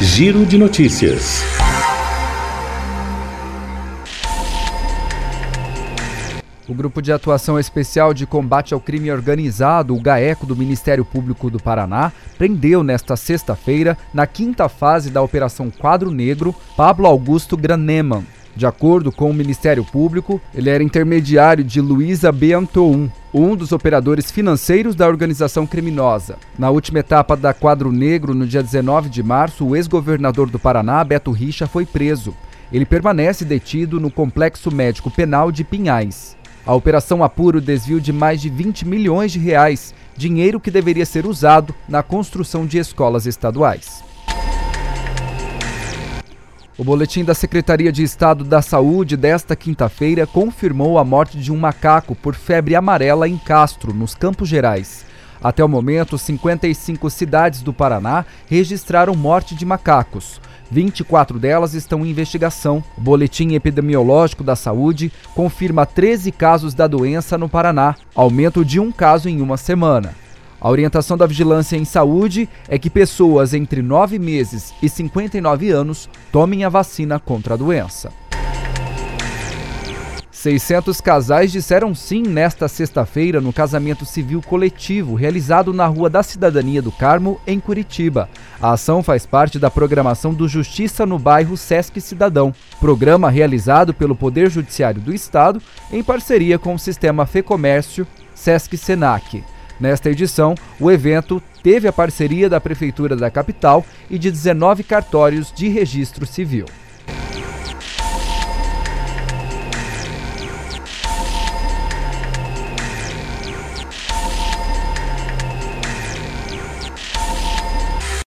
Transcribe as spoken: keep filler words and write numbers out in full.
Giro de Notícias. O Grupo de Atuação Especial de Combate ao Crime Organizado, o GAECO do Ministério Público do Paraná, prendeu nesta sexta-feira, na quinta fase da Operação Quadro Negro, Pablo Augusto Graneman. De acordo com o Ministério Público, ele era intermediário de Luísa B. Antoun, um dos operadores financeiros da organização criminosa. Na última etapa da Quadro Negro, no dia dezenove de março, o ex-governador do Paraná, Beto Richa, foi preso. Ele permanece detido no Complexo Médico Penal de Pinhais. A operação apura o desvio de mais de vinte milhões de reais, dinheiro que deveria ser usado na construção de escolas estaduais. O boletim da Secretaria de Estado da Saúde desta quinta-feira confirmou a morte de um macaco por febre amarela em Castro, nos Campos Gerais. Até o momento, cinquenta e cinco cidades do Paraná registraram morte de macacos. vinte e quatro delas estão em investigação. O Boletim Epidemiológico da Saúde confirma treze casos da doença no Paraná, aumento de um caso em uma semana. A orientação da Vigilância em Saúde é que pessoas entre nove meses e cinquenta e nove anos tomem a vacina contra a doença. seiscentos casais disseram sim nesta sexta-feira no casamento civil coletivo realizado na Rua da Cidadania do Carmo, em Curitiba. A ação faz parte da programação do Justiça no Bairro Sesc Cidadão, programa realizado pelo Poder Judiciário do Estado em parceria com o Sistema Fecomércio Sesc Senac. Nesta edição, o evento teve a parceria da Prefeitura da capital e de dezenove cartórios de registro civil.